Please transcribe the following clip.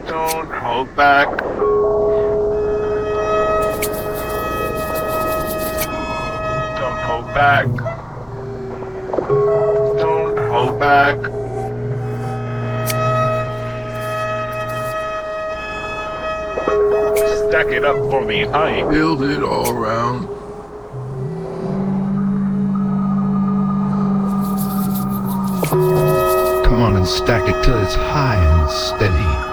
Don't hold back. Don't hold back. Don't hold back. Stack it up for the height. Build it all around. Come on and stack it till it's high and steady.